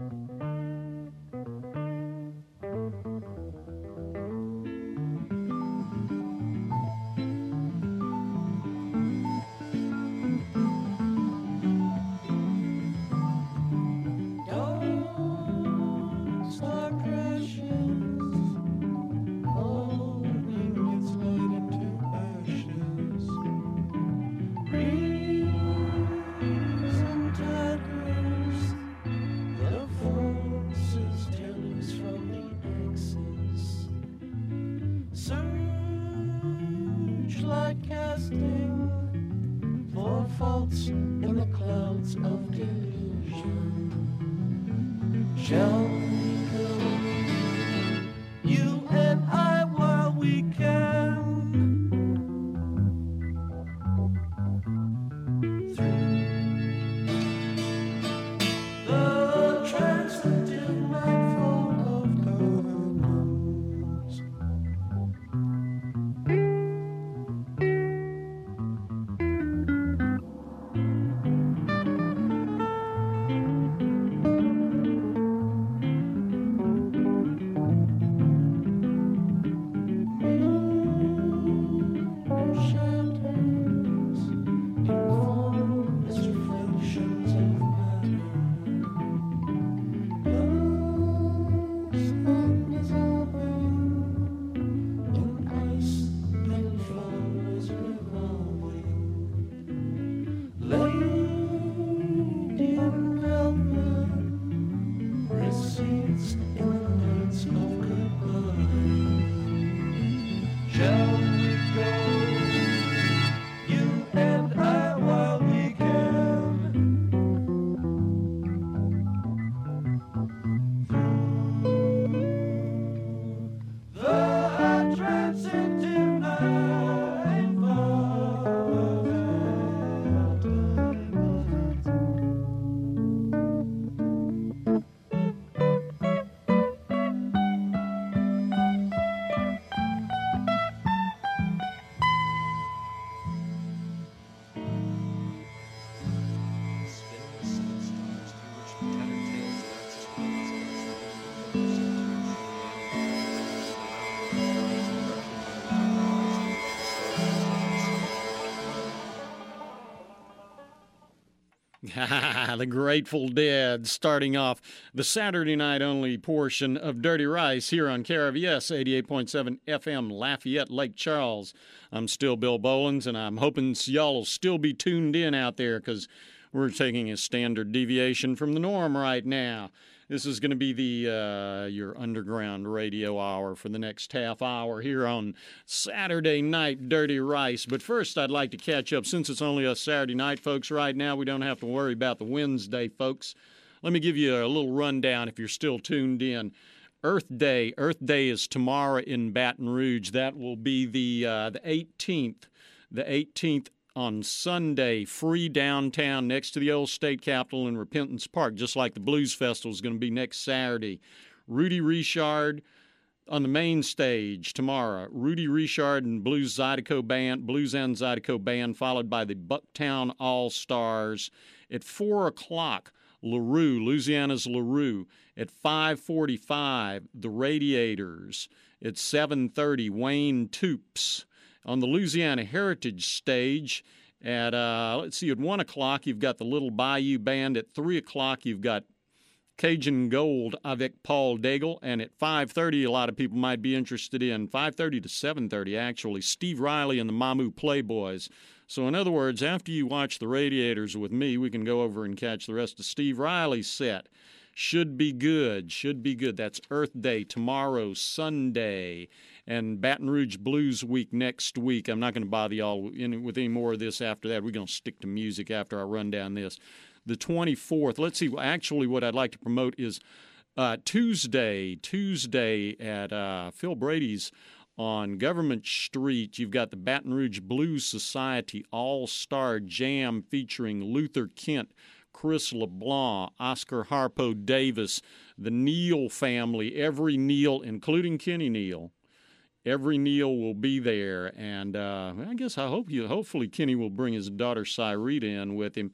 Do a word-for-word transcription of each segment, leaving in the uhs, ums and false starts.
The Grateful Dead, starting off the Saturday night only portion of Dirty Rice here on K R V S eighty-eight point seven F M, Lafayette, Lake Charles. I'm still Bill Bolins, and I'm hoping y'all will still be tuned in out there because we're taking a standard deviation from the norm right now. This is going to be the uh, your underground radio hour for the next half hour here on Saturday Night Dirty Rice. But first, I'd like to catch up. Since it's only a Saturday night, folks, right now, we don't have to worry about the Wednesday, folks. Let me give you a little rundown if you're still tuned in. Earth Day. Earth Day is tomorrow in Baton Rouge. That will be the uh, the eighteenth. The eighteenth on Sunday, free downtown next to the old state capitol in Repentance Park, just like the Blues Festival is going to be next Saturday. Rudy Richard on the main stage tomorrow. Rudy Richard and Blues Zydeco Band, Blues and Zydeco Band, followed by the Bucktown All-Stars. At four o'clock, LaRue, Louisiana's LaRue. At five forty-five, the Radiators. At seven thirty, Wayne Toops. On the Louisiana Heritage stage at, uh, let's see, at one o'clock, you've got the Little Bayou Band. At three o'clock, you've got Cajun Gold avec Paul Daigle. And at five thirty, a lot of people might be interested in, five thirty to seven thirty, actually, Steve Riley and the Mamu Playboys. So, in other words, after you watch the Radiators with me, we can go over and catch the rest of Steve Riley's set. Should be good, should be good. That's Earth Day tomorrow, Sunday. And Baton Rouge Blues Week next week. I'm not going to bother y'all with any more of this after that. We're going to stick to music after I run down this. The twenty-fourth, let's see, actually what I'd like to promote is uh, Tuesday, Tuesday at uh, Phil Brady's on Government Street. You've got the Baton Rouge Blues Society All-Star Jam featuring Luther Kent, Chris LeBlanc, Oscar Harpo Davis, the Neal family, every Neal, including Kenny Neal. Every Neal will be there, and uh, I guess I hope you. Hopefully, Kenny will bring his daughter Cyrita in with him,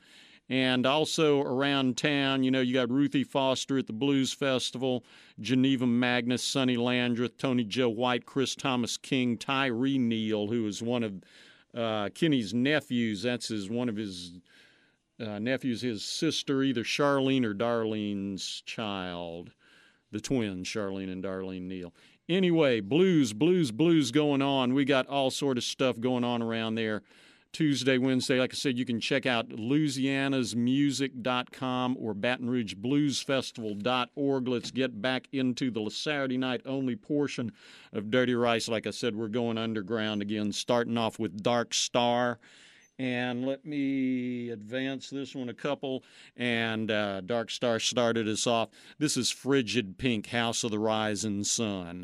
And also around town, you know, you got Ruthie Foster at the Blues Festival, Geneva Magnus, Sonny Landreth, Tony Joe White, Chris Thomas King, Tyree Neal, who is one of uh, Kenny's nephews. That's his one of his uh, nephews, his sister, either Charlene or Darlene's child. The twins, Charlene and Darlene Neal. Anyway, blues, blues, blues going on. We got all sort of stuff going on around there. Tuesday, Wednesday, like I said, you can check out louisianas music dot com or baton rouge blues festival dot org. Let's get back into the Saturday night only portion of Dirty Rice. Like I said, we're going underground again, starting off with Dark Star. And let me advance this one a couple. And uh, Dark Star started us off. This is Frigid Pink, House of the Rising Sun.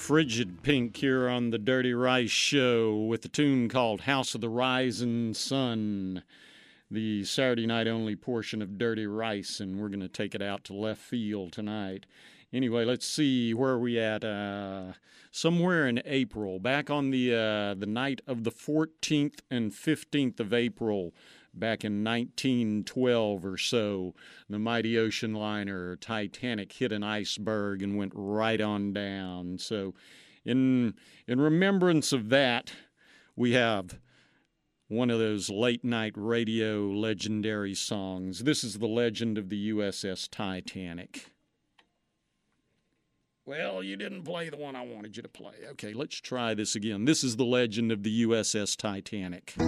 Frigid Pink here on the Dirty Rice Show with the tune called House of the Rising Sun, the Saturday night only portion of Dirty Rice, and we're going to take it out to left field tonight. Anyway, let's see, where are we at? Uh, somewhere in April, back on the uh, the night of the fourteenth and fifteenth of April, back in nineteen twelve or so, the mighty ocean liner Titanic hit an iceberg and went right on down. So in in remembrance of that, we have one of those late-night radio legendary songs. This is the legend of the U S S Titanic. Well, you didn't play the one I wanted you to play. Okay, let's try this again. This is the legend of the U S S Titanic. It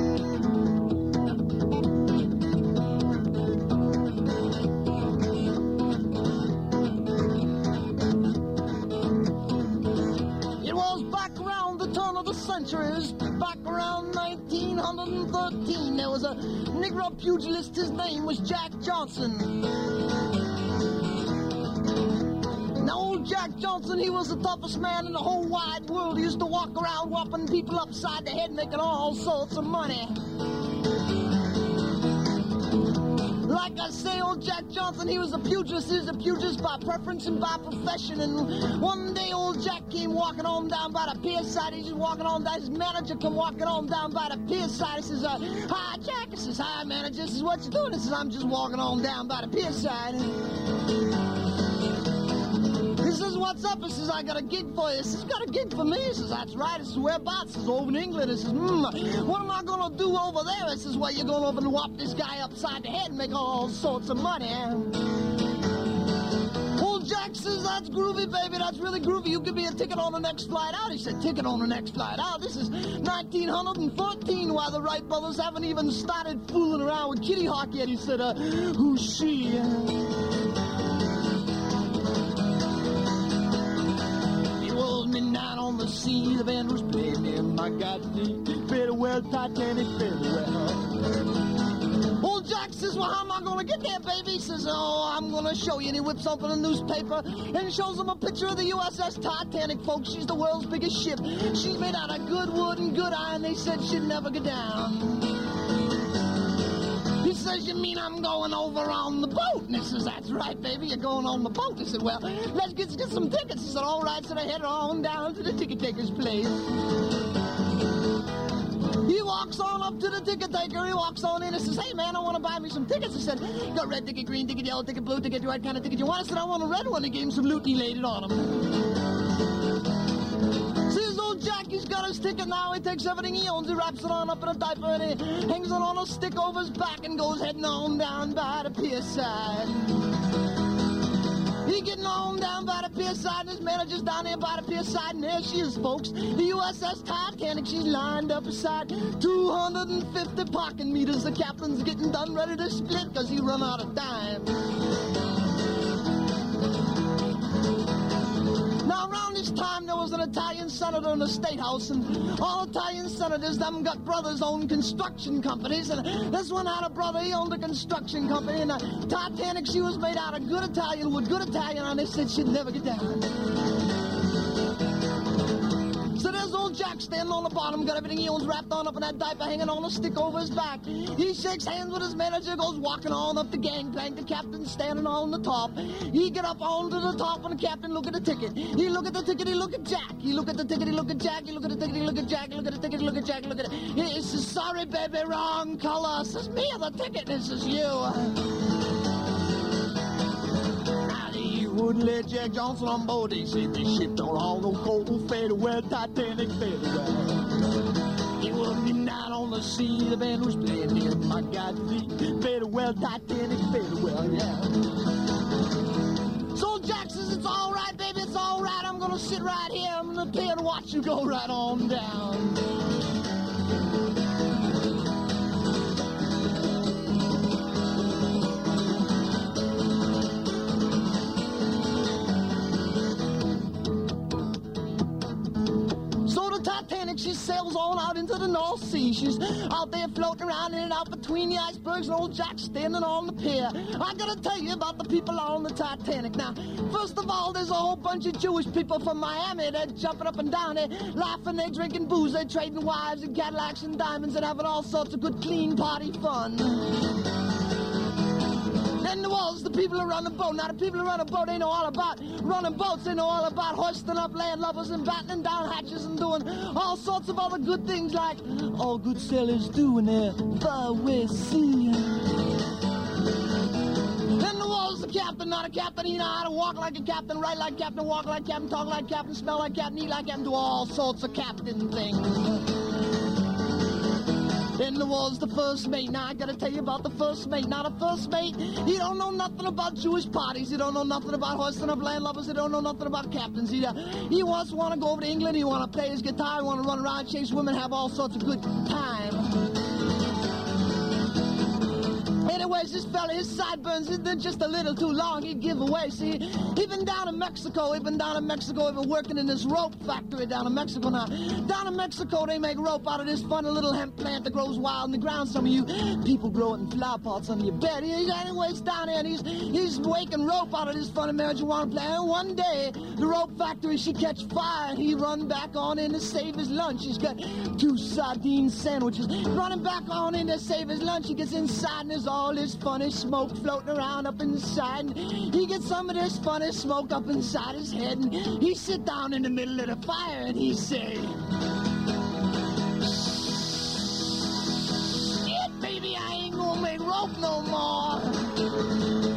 was back around the turn of the centuries, back around nineteen thirteen. There was a Negro pugilist, his name was Jack Johnson. Now, old Jack Johnson, he was the toughest man in the whole wide world. He used to walk around whopping people upside the head, making all sorts of money. Like I say, old Jack Johnson, he was a pugilist. He was a pugilist by preference and by profession. And one day, old Jack came walking on down by the pier side. He's just walking on down. His manager come walking on down by the pier side. He says, uh, "Hi, Jack." He says, "Hi, manager." He says, "What you doing?" He says, "I'm just walking on down by the pier side." He says, "What's up?" He says, "I got a gig for you." He says, "Got a gig for me?" He says, "That's right." He says, "Whereabouts?" He says, "Over in England." He says, hmm, "What am I going to do over there?" He says, "Well, you're going over and whop this guy upside the head and make all sorts of money." Old Jack says, "That's groovy, baby. That's really groovy. You give me a ticket on the next flight out." He said, "Ticket on the next flight out? This is nineteen fourteen, while the Wright brothers haven't even started fooling around with Kitty Hawk yet." He said, uh, "Who's she?" Down on the sea, the band was playing in my goddamn farewell, Titanic, farewell. Old Jack says, "Well, how am I going to get there, baby?" He says, "Oh, I'm going to show you." And he whips open a newspaper and shows them a picture of the U S S Titanic, folks. She's the world's biggest ship. She's made out of good wood and good iron. They said she'd never go down. He says, "You mean I'm going over on the boat?" And he says, "That's right, baby, you're going on the boat." He said, "Well, let's get, get some tickets." He said, "All right." So they head on down to the ticket taker's place. He walks on up to the ticket taker. He walks on in and says, "Hey, man, I want to buy me some tickets." He said, "You got red ticket, green ticket, yellow ticket, blue ticket, what kind of ticket you want?" I said, "I want a red one." He gave him some loot and he laid it on him. Jack, he's got his ticket now. He takes everything he owns. He wraps it on up in a diaper and he hangs it on a stick over his back and goes heading on down by the pier side. He getting on down by the pier side and his manager's down there by the pier side, and there she is, folks. The U S S Titanic, she's lined up beside two hundred fifty parking meters. The captain's getting done ready to split because he run out of time. Now, around this time, there was an Italian senator in the State House, and all Italian senators, them got brothers own construction companies, and this one had a brother, he owned a construction company, and the Titanic, she was made out of good Italian wood, good Italian, and they said she'd never get down. So there's old Jack standing on the bottom, got everything he owns wrapped on up in that diaper, hanging on a stick over his back. He shakes hands with his manager, goes walking on up the gangplank. The captain's standing on the top. He get up onto the top, and the captain look at the ticket. He look at the ticket, he look at Jack. He look at the ticket, he look at Jack. He look at the ticket, he look at Jack. He look at the ticket, he look at Jack. He look at it. He says, "Sorry, baby, wrong color." Says, "Me or the ticket?" This is you. Wouldn't let Jack Johnson on board. They said they shipped on all those cold farewell, Titanic, farewell. He would be down on the sea. The band was playing in my goddamn farewell, Titanic, farewell, yeah. So Jack says, "It's all right, baby, it's all right. I'm gonna sit right here. I'm gonna pay and watch you go right on down." Titanic, she sails on out into the North Sea. She's out there floating around in and out between the icebergs, and old Jack standing on the pier. I gotta tell you about the people on the Titanic. Now, first of all, there's a whole bunch of Jewish people from Miami. They're jumping up and down, they're laughing, they're drinking booze, they're trading wives and Cadillacs and diamonds and having all sorts of good, clean party fun. Then there was the people who run the boat. Now, the people who run the boat, they know all about running boats. They know all about hoisting up landlubbers and battening down hatches and doing all sorts of other good things like all good sailors do in their faraway sea. Then there was the captain. Now, the captain, he know how to walk like a captain, write like a captain, walk like a captain, talk like a captain, smell like a captain, eat like a captain, do all sorts of captain things. Then there was the first mate. Now I gotta tell you about the first mate. Now the first mate, he don't know nothing about Jewish parties. He don't know nothing about hoisting up landlubbers. He don't know nothing about captains either. He wants to want to go over to England. He want to play his guitar. He want to run around, chase women, have all sorts of good time. Anyways, this fella, his sideburns, they're just a little too long. He'd give away. See, he been down in Mexico. He been down in Mexico. He been working in this rope factory down in Mexico now. Down in Mexico, they make rope out of this funny little hemp plant that grows wild in the ground. Some of you people grow it in flower pots under your bed. He's anyways down there, and he's he's making rope out of this funny marijuana plant. And one day, the rope factory, she catch fire, and he run back on in to save his lunch. He's got two sardine sandwiches. Running back on in to save his lunch. He gets inside, and there's all this funny smoke floating around up inside. And he gets some of this funny smoke up inside his head, and he sit down in the middle of the fire, and he say, "Shit, baby, I ain't gonna make rope no more."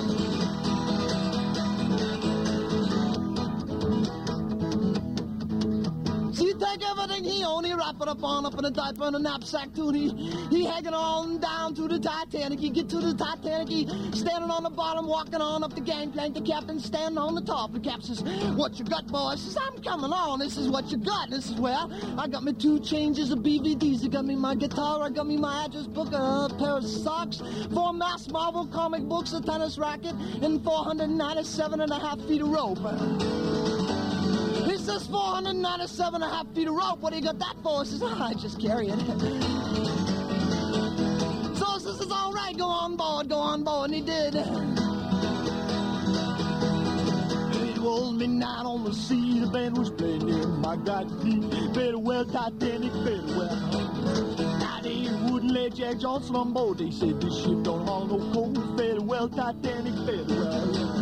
He take everything he own, he wrap it up on up in a diaper and a knapsack too, and he, he hanging on down to the Titanic. He get to the Titanic, he standing on the bottom, walking on up the gangplank. The captain standing on the top. The captain says, "What you got, boy?" He says, "I'm coming on. This is what you got. This is where I got me two changes of B V Ds. I got me my guitar, I got me my address book, a pair of socks, four Mass Marvel comic books, a tennis racket, and four hundred ninety-seven and a half feet of rope." He says, four hundred ninety-seven and a half feet of rope. What do you got that for? He says, "Oh, I just carry it." So he says, "It's all right, go on board, go on board." And he did. It was midnight on the sea, the band was playing near my goddamn better well, Titanic, better well. Now they wouldn't let Jack Johnson on board. They said this ship don't haul no coal. Better well, Titanic, better well.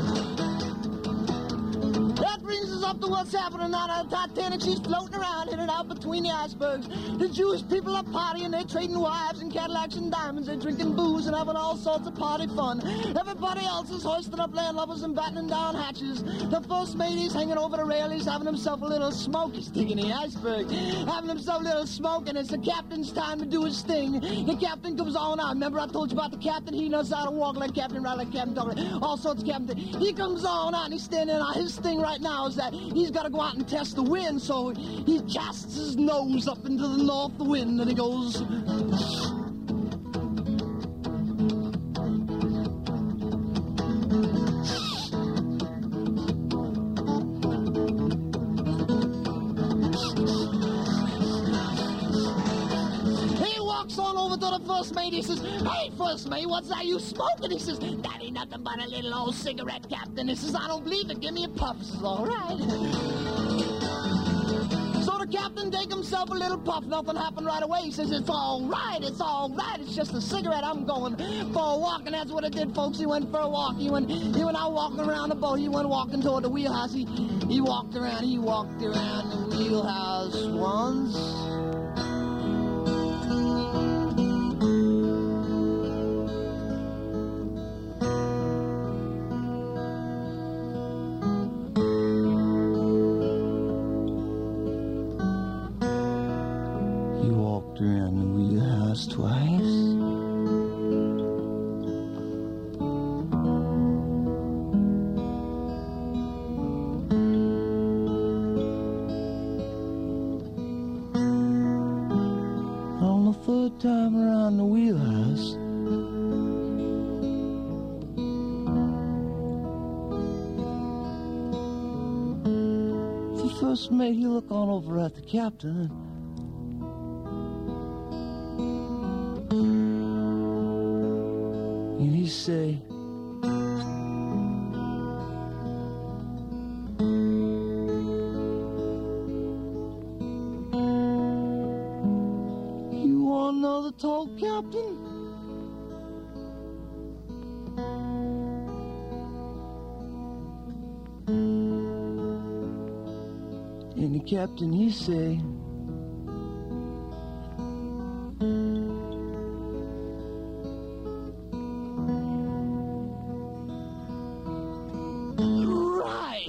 That brings us up to what's happening now. The Titanic, she's floating around, headed out between the icebergs. The Jewish people are partying, they're trading wives and Cadillacs and diamonds. They're drinking booze and having all sorts of party fun. Everybody else is hoisting up landlubbers and battening down hatches. The first mate, he's hanging over the rail. He's having himself a little smoke. He's digging the iceberg, having himself a little smoke, and it's the captain's time to do his thing. The captain comes on out. Remember I told you about the captain? He knows how to walk like captain, ride like captain, talk like all sorts of captain. He comes on out and he's standing out. His thing right now is that he's got to go out and test the wind, so he casts his nose up into the north wind, and he goes... He walks on over to the first mate. He says, "Hey, first mate, what's that you smoking?" He says, "That ain't nothing but a little old cigarette, Captain." He says, "I don't believe it. Give me a puff." He says, "All right." So the captain take himself a little puff. Nothing happened right away. He says, "It's all right. It's all right. It's just a cigarette. I'm going for a walk." And that's what it did, folks. He went for a walk. He went, he went out walking around the boat. He went walking toward the wheelhouse. He, he walked around. He walked around the wheelhouse once. Around the wheelhouse twice. On the third time around the wheelhouse, the first mate, he looked on over at the captain, and And he say, you want another talk, Captain? And the captain, he say, right.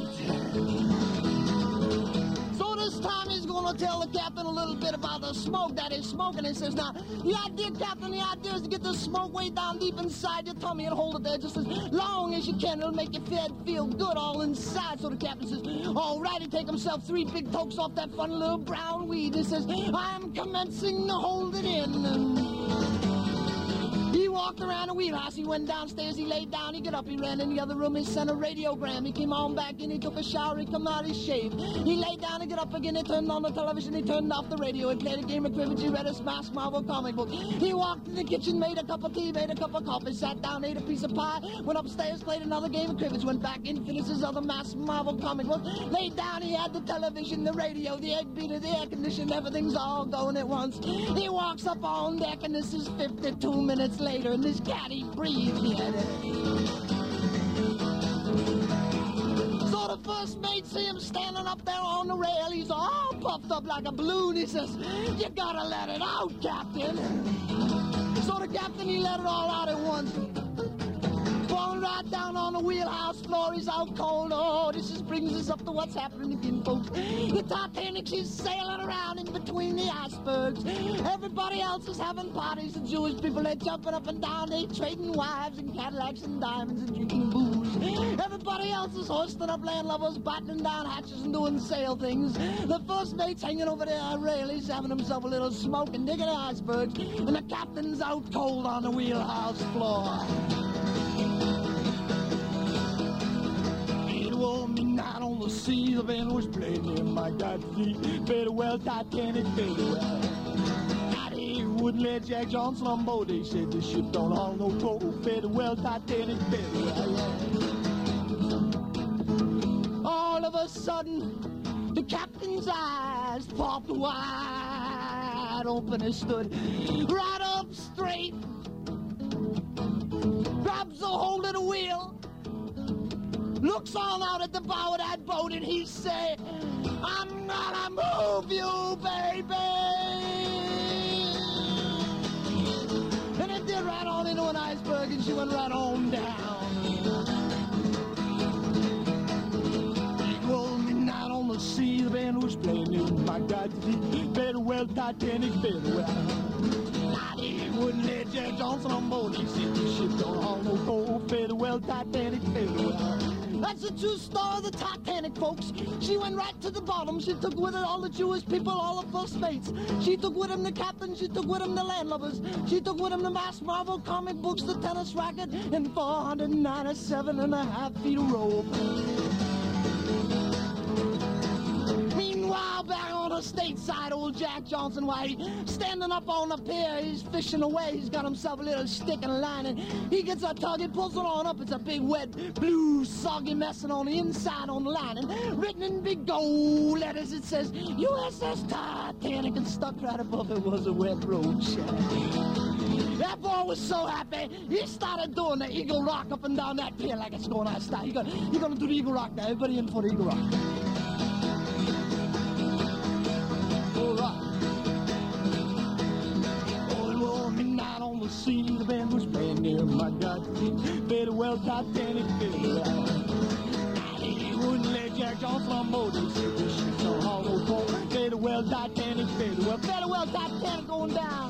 So this time he's gonna tell the captain a little bit about the smoke that he's smoking. He says, now, the idea, Captain, the idea is to get the smoke way down deep inside your tummy and hold it there just as long as you can. It'll make your fed feel good all inside. So the captain says, all right, he take himself three big tokes off that funny little brown weed. He says, I'm commencing to hold it in. He walked around the wheelhouse, he went downstairs, he laid down, he got up, he ran in the other room, he sent a radiogram, he came on back in, he took a shower, he come out, he shaved. He laid down, he got up again, he turned on the television, he turned off the radio, he played a game of cribbage, he read his Mass Marvel comic book. He walked in the kitchen, made a cup of tea, made a cup of coffee, sat down, ate a piece of pie, went upstairs, played another game of cribbage, went back in, finished his other Mass Marvel comic book, laid down, he had the television, the radio, the egg beater, the air conditioner, everything's all going at once. He walks up on deck, and this is fifty-two minutes later, and this cat, he breathed yet. So the first mate see him standing up there on the rail. He's all puffed up like a balloon. He says, you gotta let it out, Captain. So the captain, he let it all out at once. Falling right down on the wheelhouse floor, he's out cold. Oh, this just brings us up to what's happening again, folks. The Titanic, she's sailing around in between the icebergs. Everybody else is having parties. The Jewish people, they're jumping up and down. They trading wives and Cadillacs and diamonds and drinking booze. Everybody else is hoisting up landlubbers, battening down hatches and doing sail things. The first mate's hanging over the rail. He's having himself a little smoke and digging the icebergs. And the captain's out cold on the wheelhouse floor. Warm midnight on the sea, the band was playing in my God, very well, Titanic, very well. Daddy wouldn't let Jack Johnson on board. They said the ship don't haul no coal. Very well, Titanic, very well. All of a sudden, the captain's eyes popped wide open and stood right up straight. Grabs a hold of the wheel. Looks all out at the bow of that boat and he say, I'm gonna move you, baby. And it did right on into an iceberg and she went right on down. Well, midnight on the sea, the band was playing it. My God, very well, Titanic, very well. He wouldn't let Jack Johnson on board. He said the ship don't haul no coal. Very well, Titanic, very well. That's the true story of the Titanic, folks. She went right to the bottom. She took with her all the Jewish people, all the first mates. She took with him the captain. She took with him the landlubbers. She took with him the Mass Marvel comic books, the tennis racket, and four hundred ninety-seven and a half feet of rope. Meanwhile, back on the stateside, old Jack Johnson, why, he standing up on the pier, he's fishing away. He's got himself a little stick and a line, and he gets a tug, he pulls it on up. It's a big, wet, blue, soggy messing on the inside on the line, and written in big gold letters, it says, U S S Titanic, and stuck right above it was a wet roach. That boy was so happy, he started doing the eagle rock up and down that pier like it's going out of style. He's gonna, he's gonna do the eagle rock now. Everybody in for the eagle rock. See, the band was playing near my God, very well, Titanic, very well. He wouldn't let Jack Johnson on board. He said this ship don't haul no coal. Very well, Titanic, very well, very well, Titanic going down.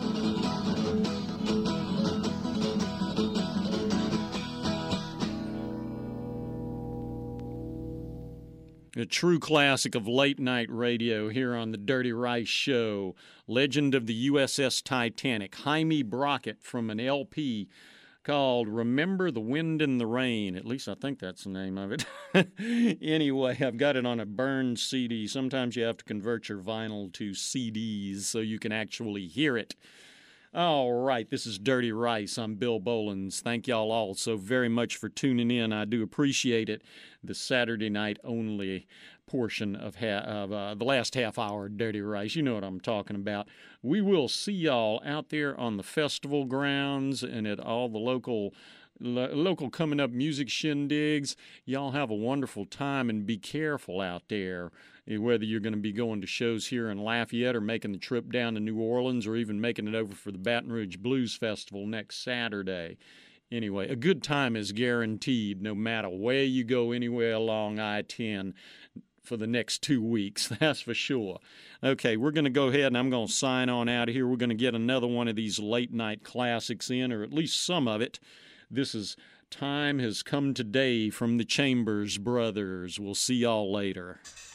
A true classic of late-night radio here on the Dirty Rice Show. Legend of the U S S Titanic. Jaime Brockett from an L P called Remember the Wind and the Rain. At least I think that's the name of it. Anyway, I've got it on a burned C D. Sometimes you have to convert your vinyl to C Ds so you can actually hear it. All right, this is Dirty Rice. I'm Bill Bolins. Thank y'all all so very much for tuning in. I do appreciate it. The Saturday night only portion of, ha- of uh, the last half hour of Dirty Rice. You know what I'm talking about. We will see y'all out there on the festival grounds and at all the local lo- local coming up music shindigs. Y'all have a wonderful time and be careful out there, whether you're going to be going to shows here in Lafayette or making the trip down to New Orleans or even making it over for the Baton Rouge Blues Festival next Saturday. Anyway, a good time is guaranteed no matter where you go anywhere along I ten for the next two weeks, that's for sure. Okay, we're going to go ahead and I'm going to sign on out of here. We're going to get another one of these late night classics in, or at least some of it. This is Time Has Come Today from the Chambers Brothers. We'll see y'all later.